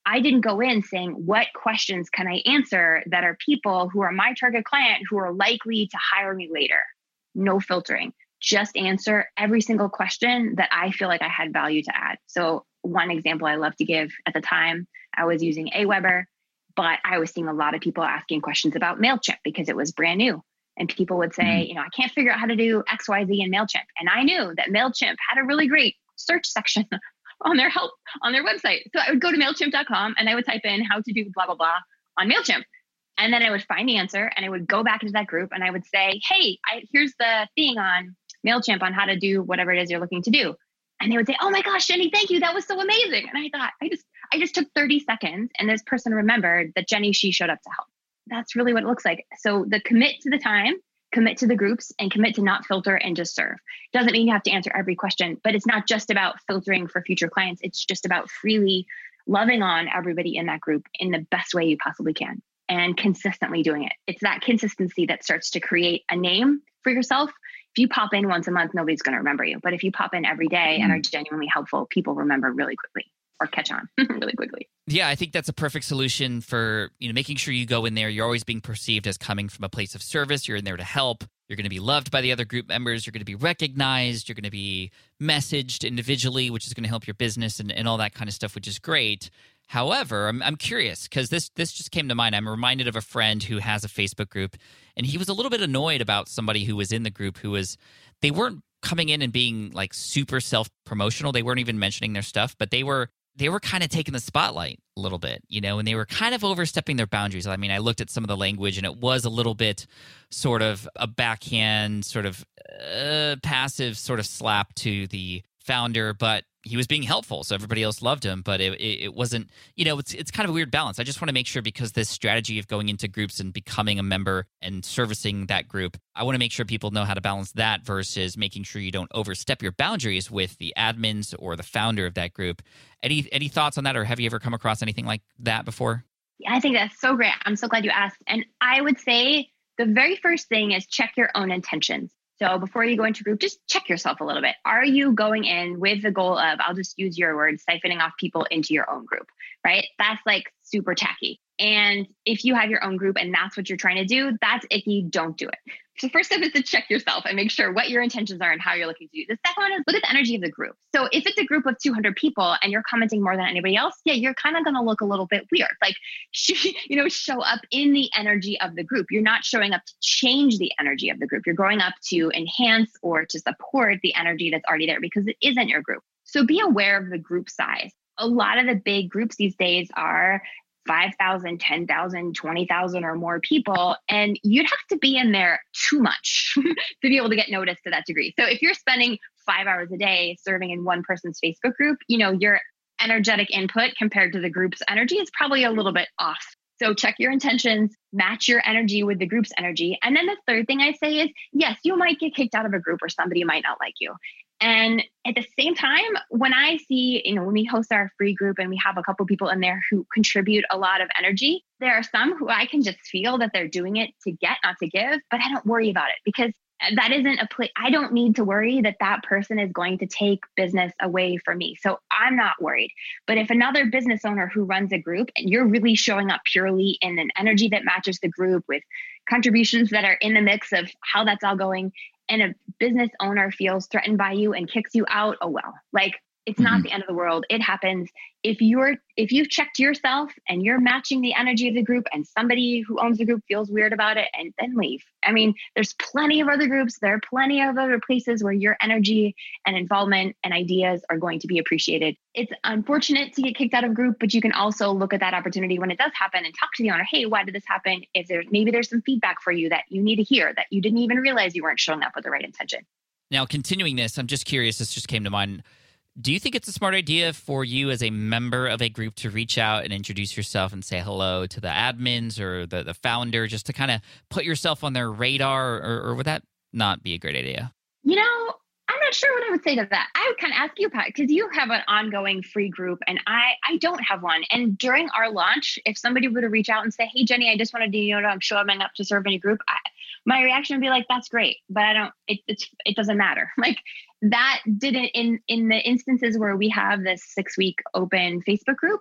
I didn't go in saying, what questions can I answer that are people who are my target client who are likely to hire me later? No filtering. Just answer every single question that I feel like I had value to add. So one example I love to give, at the time, I was using Aweber, but I was seeing a lot of people asking questions about MailChimp because it was brand new. And people would say, mm-hmm. you know, I can't figure out how to do X Y Z in MailChimp. And I knew that MailChimp had a really great search section on their help on their website. So I would go to MailChimp dot com and I would type in how to do blah, blah, blah on MailChimp. And then I would find the answer and I would go back into that group and I would say, hey, I, here's the thing on MailChimp on how to do whatever it is you're looking to do. And they would say, oh my gosh, Jenny, thank you. That was so amazing. And I thought, I just, I just took thirty seconds and this person remembered that Jenny, she showed up to help. That's really what it looks like. So the commit to the time, commit to the groups, and commit to not filter and just serve. Doesn't mean you have to answer every question, but it's not just about filtering for future clients. It's just about freely loving on everybody in that group in the best way you possibly can and consistently doing it. It's that consistency that starts to create a name for yourself. If you pop in once a month, nobody's going to remember you. But if you pop in every day and are genuinely helpful, people remember really quickly or catch on really quickly. Yeah, I think that's a perfect solution for, you know, making sure you go in there. You're always being perceived as coming from a place of service. You're in there to help. You're going to be loved by the other group members. You're going to be recognized. You're going to be messaged individually, which is going to help your business and, and all that kind of stuff, which is great. However, I'm I'm curious because this this just came to mind. I'm reminded of a friend who has a Facebook group, and he was a little bit annoyed about somebody who was in the group who was, they weren't coming in and being like super self-promotional. They weren't even mentioning their stuff, but they were they were kind of taking the spotlight a little bit, you know, and they were kind of overstepping their boundaries. I mean, I looked at some of the language and it was a little bit sort of a backhand, sort of uh, passive sort of slap to the founder, but he was being helpful, so everybody else loved him, but it, it, it wasn't, you know, it's it's kind of a weird balance. I just want to make sure, because this strategy of going into groups and becoming a member and servicing that group, I want to make sure people know how to balance that versus making sure you don't overstep your boundaries with the admins or the founder of that group. Any any thoughts on that, or have you ever come across anything like that before? Yeah, I think that's so great. I'm so glad you asked. And I would say the very first thing is check your own intentions. So before you go into group, just check yourself a little bit. Are you going in with the goal of, I'll just use your words, siphoning off people into your own group, right? That's like super tacky. And if you have your own group and that's what you're trying to do, that's icky. Don't do it. So first step is to check yourself and make sure what your intentions are and how you're looking to do. The second one is look at the energy of the group. So if it's a group of two hundred people and you're commenting more than anybody else, yeah, you're kind of going to look a little bit weird. Like, you know, show up in the energy of the group. You're not showing up to change the energy of the group. You're going up to enhance or to support the energy that's already there because it isn't your group. So be aware of the group size. A lot of the big groups these days are five thousand, ten thousand, twenty thousand or more people. And you'd have to be in there too much to be able to get noticed to that degree. So if you're spending five hours a day serving in one person's Facebook group, you know, your energetic input compared to the group's energy is probably a little bit off. So check your intentions, match your energy with the group's energy. And then the third thing I say is, yes, you might get kicked out of a group or somebody might not like you. And at the same time, when I see, you know, when we host our free group and we have a couple people in there who contribute a lot of energy, there are some who I can just feel that they're doing it to get, not to give, but I don't worry about it because that isn't a place. I don't need to worry that that person is going to take business away from me. So I'm not worried. But if another business owner who runs a group and you're really showing up purely in an energy that matches the group with contributions that are in the mix of how that's all going, and a business owner feels threatened by you and kicks you out, oh well, like it's mm-hmm. not the end of the world. It happens. If you're, if you've checked yourself and you're matching the energy of the group and somebody who owns the group feels weird about it, and then leave. I mean, there's plenty of other groups. There are plenty of other places where your energy and involvement and ideas are going to be appreciated. It's unfortunate to get kicked out of a group, but you can also look at that opportunity when it does happen and talk to the owner. Hey, why did this happen? If there's, maybe there's some feedback for you that you need to hear that you didn't even realize you weren't showing up with the right intention. Now, continuing this, I'm just curious, this just came to mind. Do you think it's a smart idea for you as a member of a group to reach out and introduce yourself and say hello to the admins or the, the founder, just to kind of put yourself on their radar, or, or would that not be a great idea? You know, I'm not sure what I would say to that. I would kind of ask you, Pat, because you have an ongoing free group and I, I don't have one. And during our launch, if somebody were to reach out and say, hey, Jenny, I just wanted to, you know, I'm showing up to serve in a group, I, my reaction would be like, that's great, but I don't, it, it's, it doesn't matter. Like that didn't, in, in the instances where we have this six week open Facebook group,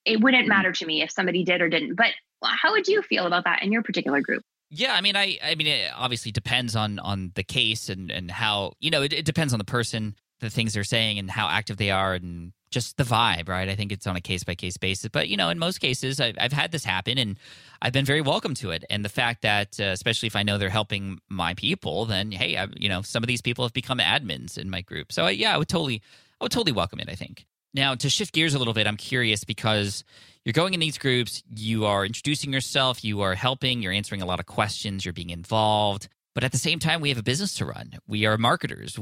it wouldn't matter to me if somebody did or didn't. But how would you feel about that in your particular group? Yeah, I mean, I, I mean, it obviously depends on on the case and and how, you know, it, it depends on the person, the things they're saying, and how active they are, and just the vibe, right? I think it's on a case by case basis. But you know, in most cases, I've, I've had this happen, and I've been very welcome to it. And the fact that, uh, especially if I know they're helping my people, then hey, I, you know, some of these people have become admins in my group. So uh, yeah, I would totally, I would totally welcome it, I think. Now, to shift gears a little bit, I'm curious because you're going in these groups, you are introducing yourself, you are helping, you're answering a lot of questions, you're being involved. But at the same time, we have a business to run. We are marketers.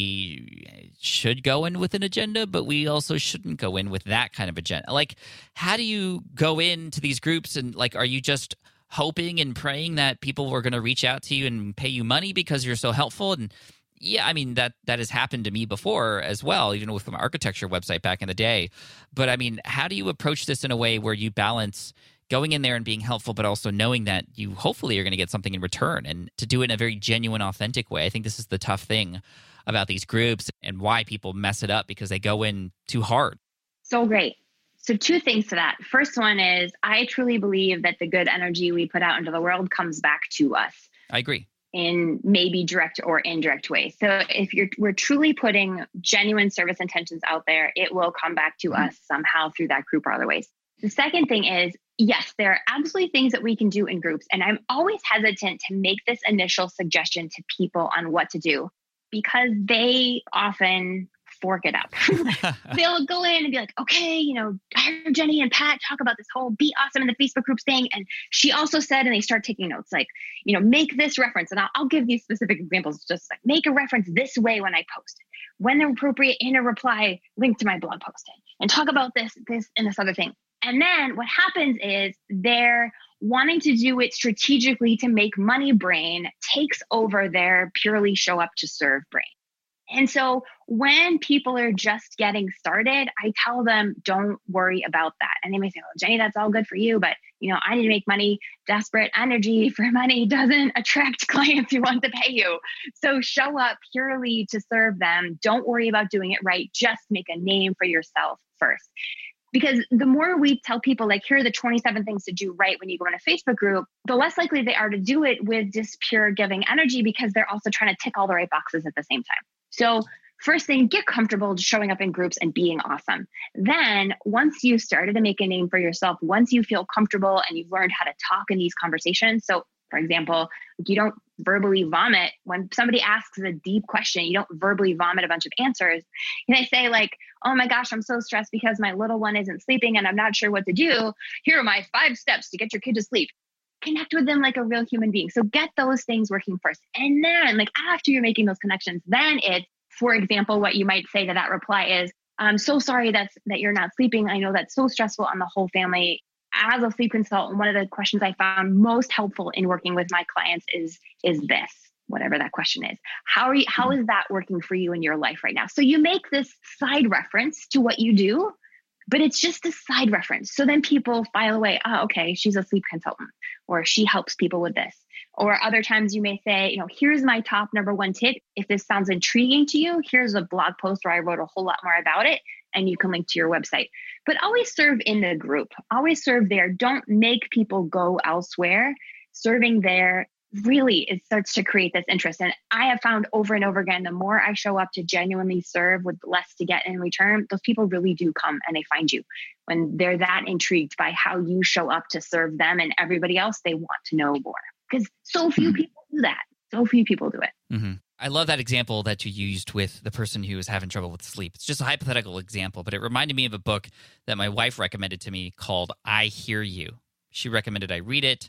We should go in with an agenda, but we also shouldn't go in with that kind of agenda. Like, how do you go into these groups and, like, are you just hoping and praying that people are going to reach out to you and pay you money because you're so helpful? And yeah, I mean, that that has happened to me before as well, even with my architecture website back in the day. But I mean, how do you approach this in a way where you balance going in there and being helpful, but also knowing that you hopefully are going to get something in return, and to do it in a very genuine, authentic way? I think this is the tough thing about these groups and why people mess it up, because they go in too hard. So great. So two things to that. First one is I truly believe that the good energy we put out into the world comes back to us. I agree. In maybe direct or indirect ways. So if you're we're truly putting genuine service intentions out there, it will come back to mm-hmm. us somehow through that group or other ways. The second thing is, yes, there are absolutely things that we can do in groups. And I'm always hesitant to make this initial suggestion to people on what to do, because they often fork it up. They'll go in and be like, okay, you know, I heard Jenny and Pat talk about this whole be awesome in the Facebook groups thing. And she also said, and they start taking notes like, you know, make this reference. And I'll, I'll give these specific examples, just like make a reference this way when I post it. When appropriate, in a reply, link to my blog post it, and talk about this, this, and this other thing. And then what happens is they're wanting to do it strategically to make money brain takes over their purely show up to serve brain. And so when people are just getting started, I tell them, don't worry about that. And they may say, oh, Jenny, that's all good for you, but you know, I need to make money. Desperate energy for money doesn't attract clients who want to pay you. So show up purely to serve them. Don't worry about doing it right. Just make a name for yourself first. Because the more we tell people, like, here are the twenty-seven things to do right when you go in a Facebook group, the less likely they are to do it with just pure giving energy, because they're also trying to tick all the right boxes at the same time. So first thing, get comfortable showing up in groups and being awesome. Then once you've started to make a name for yourself, once you feel comfortable and you've learned how to talk in these conversations. So for example, you don't verbally vomit when somebody asks a deep question. You don't verbally vomit a bunch of answers. And I say like, oh my gosh, I'm so stressed because my little one isn't sleeping and I'm not sure what to do. Here are my five steps to get your kid to sleep. Connect with them like a real human being. So get those things working first. And then like after you're making those connections, then it's, for example, what you might say to that reply is, I'm so sorry that's, that you're not sleeping. I know that's so stressful on the whole family. As a sleep consultant, one of the questions I found most helpful in working with my clients is, is this, whatever that question is. How are you, how is that working for you in your life right now? So you make this side reference to what you do, but it's just a side reference. So then people file away, oh, okay, she's a sleep consultant, or she helps people with this. Or other times you may say, you know, here's my top number one tip. If this sounds intriguing to you, here's a blog post where I wrote a whole lot more about it, and you can link to your website. But always serve in the group, always serve there. Don't make people go elsewhere. Serving there really, it starts to create this interest. And I have found over and over again, the more I show up to genuinely serve with less to get in return, those people really do come and they find you. When they're that intrigued by how you show up to serve them and everybody else, they want to know more. Because so few mm-hmm. people do that. So few people do it. Mm-hmm. I love that example that you used with the person who was having trouble with sleep. It's just a hypothetical example, but it reminded me of a book that my wife recommended to me called I Hear You. She recommended I read it,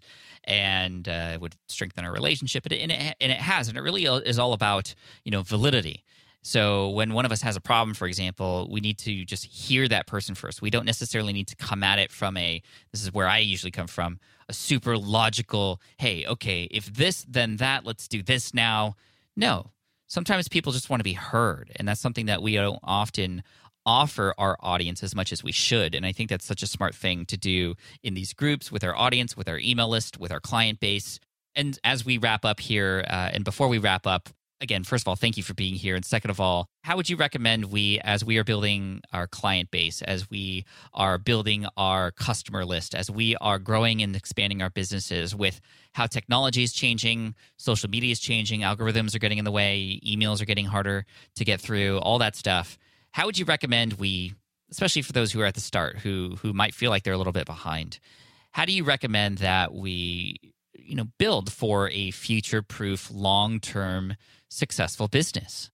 and uh, it would strengthen our relationship, and it, and it and it has, and it really is all about, you know, validity. So when one of us has a problem, for example, we need to just hear that person first. We don't necessarily need to come at it from a, this is where I usually come from, a super logical, hey, okay, if this, then that, let's do this now. No, sometimes people just want to be heard, and that's something that we don't often offer our audience as much as we should. And I think that's such a smart thing to do in these groups with our audience, with our email list, with our client base. And as we wrap up here, uh, and before we wrap up, again, first of all, thank you for being here. And second of all, how would you recommend we, as we are building our client base, as we are building our customer list, as we are growing and expanding our businesses with how technology is changing, social media is changing, algorithms are getting in the way, emails are getting harder to get through, all that stuff. How would you recommend we, especially for those who are at the start, who who might feel like they're a little bit behind, how do you recommend that we, you know, build for a future-proof, long-term, successful business?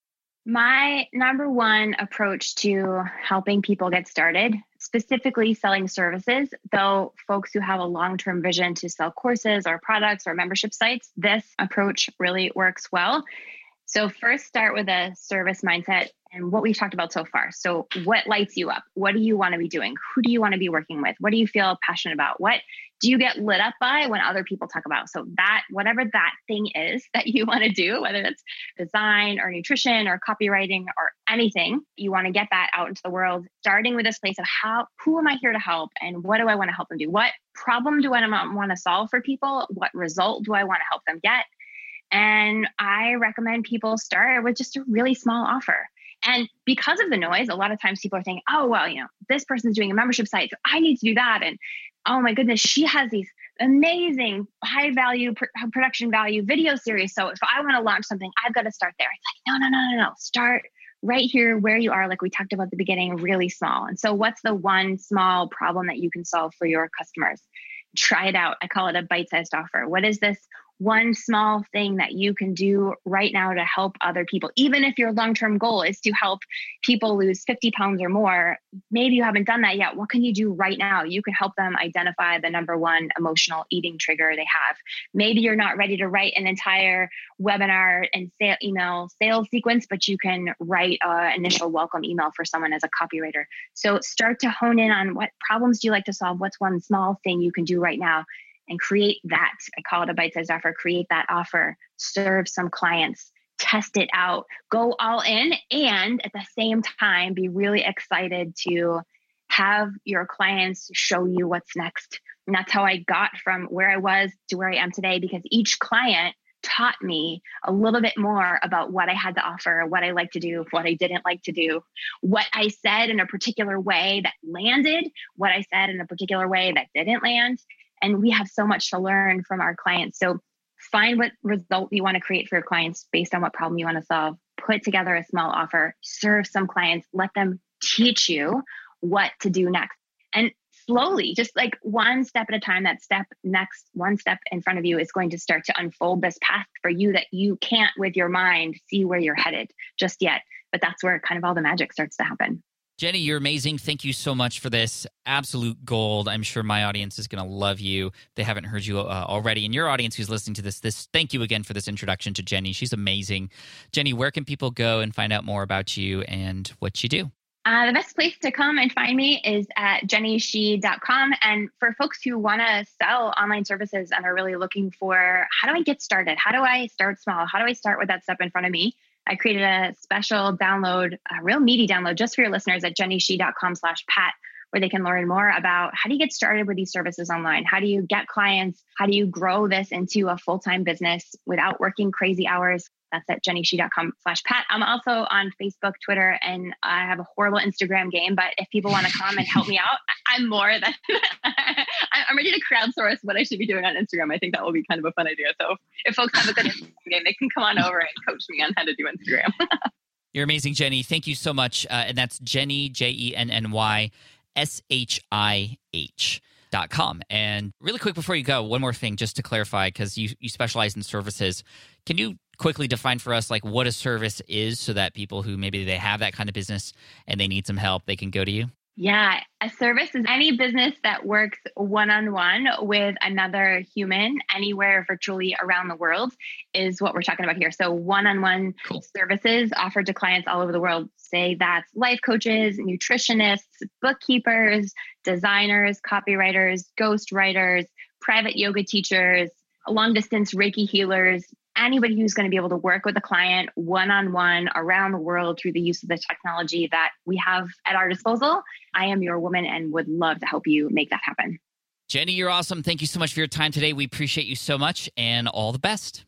My number one approach to helping people get started, specifically selling services, though folks who have a long-term vision to sell courses or products or membership sites, this approach really works well. So first, start with a service mindset and what we've talked about so far. So what lights you up? What do you want to be doing? Who do you want to be working with? What do you feel passionate about? What do you get lit up by when other people talk about? So that, whatever that thing is that you want to do, whether it's design or nutrition or copywriting or anything, you want to get that out into the world, starting with this place of how, who am I here to help? And what do I want to help them do? What problem do I want to solve for people? What result do I want to help them get? And I recommend people start with just a really small offer. And because of the noise, a lot of times people are thinking, oh, well, you know, this person's doing a membership site, so I need to do that. And oh my goodness, she has these amazing high value pr- production value video series. So if I want to launch something, I've got to start there. It's like, no, no, no, no, no. Start right here where you are, like we talked about at the beginning, really small. And so what's the one small problem that you can solve for your customers? Try it out. I call it a bite-sized offer. What is this one small thing that you can do right now to help other people? Even if your long-term goal is to help people lose fifty pounds or more, maybe you haven't done that yet. What can you do right now? You can help them identify the number one emotional eating trigger they have. Maybe you're not ready to write an entire webinar and sale, email sales sequence, but you can write an initial welcome email for someone as a copywriter. So start to hone in on what problems do you like to solve? What's one small thing you can do right now? And create that. I call it a bite-sized offer. Create that offer, serve some clients, test it out, go all in, and at the same time, be really excited to have your clients show you what's next. And that's how I got from where I was to where I am today, because each client taught me a little bit more about what I had to offer, what I like to do, what I didn't like to do, what I said in a particular way that landed, what I said in a particular way that didn't land. And we have so much to learn from our clients. So find what result you want to create for your clients based on what problem you want to solve. Put together a small offer, serve some clients, let them teach you what to do next. And slowly, just like one step at a time, that step next, one step in front of you is going to start to unfold this path for you that you can't with your mind see where you're headed just yet. But that's where kind of all the magic starts to happen. Jenny, you're amazing. Thank you so much for this. Absolute gold. I'm sure my audience is going to love you. If they haven't heard you uh, already. And your audience who's listening to this, this, thank you again for this introduction to Jenny. She's amazing. Jenny, where can people go and find out more about you and what you do? Uh, the best place to come and find me is at jenny shi dot com. And for folks who want to sell online services and are really looking for, how do I get started? How do I start small? How do I start with that step in front of me? I created a special download, a real meaty download just for your listeners at jenny shi dot com slash pat, where they can learn more about how do you get started with these services online? How do you get clients? How do you grow this into a full-time business without working crazy hours? That's at jenny shi dot com slash pat. I'm also on Facebook, Twitter, and I have a horrible Instagram game. But if people want to come and help me out, I'm more than I'm ready to crowdsource what I should be doing on Instagram. I think that will be kind of a fun idea. So if folks have a good Instagram game, they can come on over and coach me on how to do Instagram. You're amazing, Jenny. Thank you so much. Uh, and that's Jenny, J E N N Y S H I H. Dot com. And really quick before you go, one more thing just to clarify, because you, you specialize in services. Can you quickly define for us like what a service is so that people who maybe they have that kind of business and they need some help, they can go to you? Yeah, a service is any business that works one-on-one with another human anywhere virtually around the world is what we're talking about here. So one-on-one cool. services offered to clients all over the world. Say that's life coaches, nutritionists, bookkeepers, designers, copywriters, ghostwriters, private yoga teachers, long-distance Reiki healers, anybody who's going to be able to work with a client one-on-one around the world through the use of the technology that we have at our disposal. I am your woman and would love to help you make that happen. Jenny, you're awesome. Thank you so much for your time today. We appreciate you so much and all the best.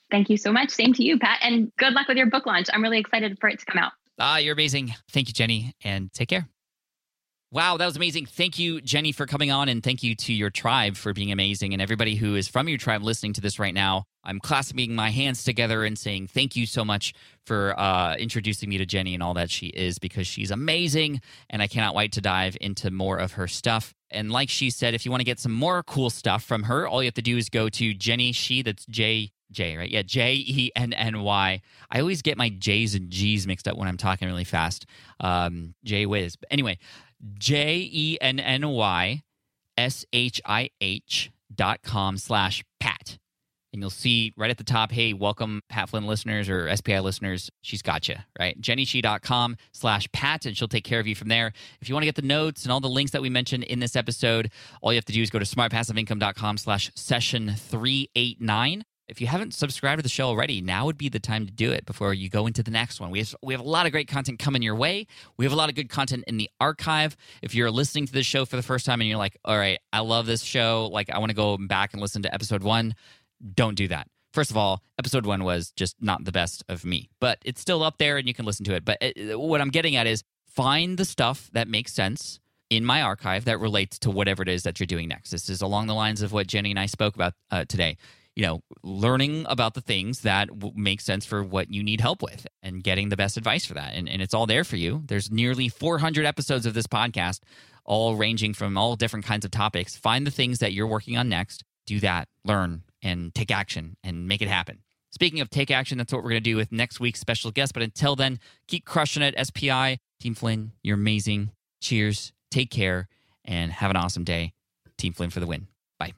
Thank you so much. Same to you, Pat. And good luck with your book launch. I'm really excited for it to come out. Ah, you're amazing. Thank you, Jenny, and take care. Wow, that was amazing. Thank you, Jenny, for coming on, and thank you to your tribe for being amazing, and everybody who is from your tribe listening to this right now. I'm clasping my hands together and saying thank you so much for uh, introducing me to Jenny and all that she is, because she's amazing, and I cannot wait to dive into more of her stuff. And like she said, if you want to get some more cool stuff from her, all you have to do is go to Jenny She, that's J, J, right? Yeah, J E N N Y. I always get my J's and G's mixed up when I'm talking really fast. Um, J Wiz. But anyway, J E N N Y S H I H dot com slash Pat. And you'll see right at the top, hey, welcome Pat Flynn listeners or S P I listeners. She's got you, right? jenny she dot com slash Pat, and she'll take care of you from there. If you want to get the notes and all the links that we mentioned in this episode, all you have to do is go to smart passive income dot com slash session three eighty-nine. If you haven't subscribed to the show already, now would be the time to do it before you go into the next one. We have, we have a lot of great content coming your way. We have a lot of good content in the archive. If you're listening to this show for the first time and you're like, all right, I love this show, like I want to go back and listen to episode one, don't do that. First of all, episode one was just not the best of me, but it's still up there and you can listen to it. But it, what I'm getting at is find the stuff that makes sense in my archive that relates to whatever it is that you're doing next. This is along the lines of what Jenny and I spoke about uh, today. You know, learning about the things that w- make sense for what you need help with and getting the best advice for that. And, and it's all there for you. There's nearly four hundred episodes of this podcast, all ranging from all different kinds of topics. Find the things that you're working on next, do that, learn, and take action and make it happen. Speaking of take action, that's what we're going to do with next week's special guest. But until then, keep crushing it, S P I. Team Flynn, you're amazing. Cheers, take care, and have an awesome day. Team Flynn for the win. Bye.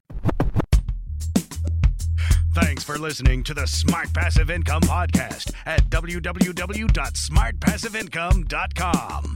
Thanks for listening to the Smart Passive Income Podcast at w w w dot smart passive income dot com.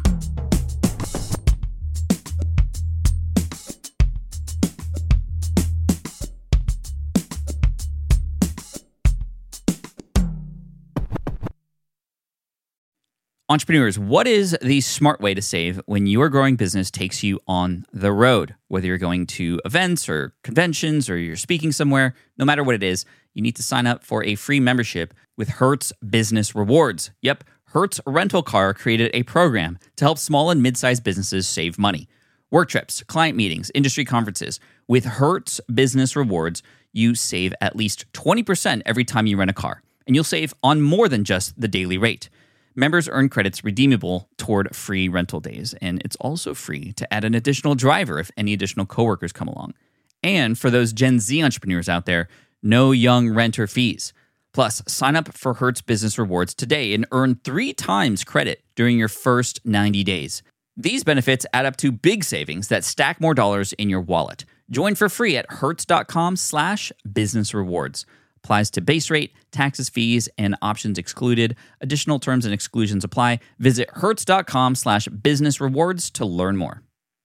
Entrepreneurs, what is the smart way to save when your growing business takes you on the road? Whether you're going to events or conventions or you're speaking somewhere, no matter what it is, you need to sign up for a free membership with Hertz Business Rewards. Yep, Hertz Rental Car created a program to help small and mid-sized businesses save money. Work trips, client meetings, industry conferences. With Hertz Business Rewards, you save at least twenty percent every time you rent a car, and you'll save on more than just the daily rate. Members earn credits redeemable toward free rental days, and it's also free to add an additional driver if any additional coworkers come along. And for those Gen Z entrepreneurs out there, no young renter fees. Plus, sign up for Hertz Business Rewards today and earn three times credit during your first ninety days. These benefits add up to big savings that stack more dollars in your wallet. Join for free at hertz.com slash business rewards. Applies to base rate, taxes, fees, and options excluded. Additional terms and exclusions apply. Visit hertz.com slash business rewards to learn more.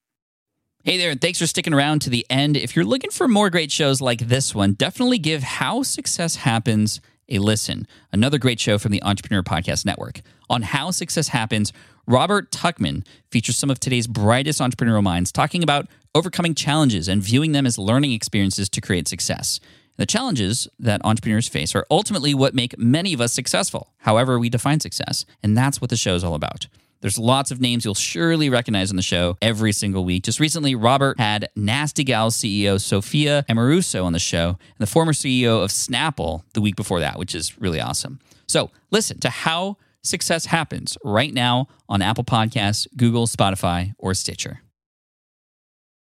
Hey there, and thanks for sticking around to the end. If you're looking for more great shows like this one, definitely give How Success Happens a listen. Another great show from the Entrepreneur Podcast Network. On How Success Happens, Robert Tuchman features some of today's brightest entrepreneurial minds talking about overcoming challenges and viewing them as learning experiences to create success. The challenges that entrepreneurs face are ultimately what make many of us successful, however we define success. And that's what the show is all about. There's lots of names you'll surely recognize on the show every single week. Just recently, Robert had Nasty Gal C E O Sophia Amoruso on the show, and the former C E O of Snapple the week before that, which is really awesome. So listen to How Success Happens right now on Apple Podcasts, Google, Spotify, or Stitcher.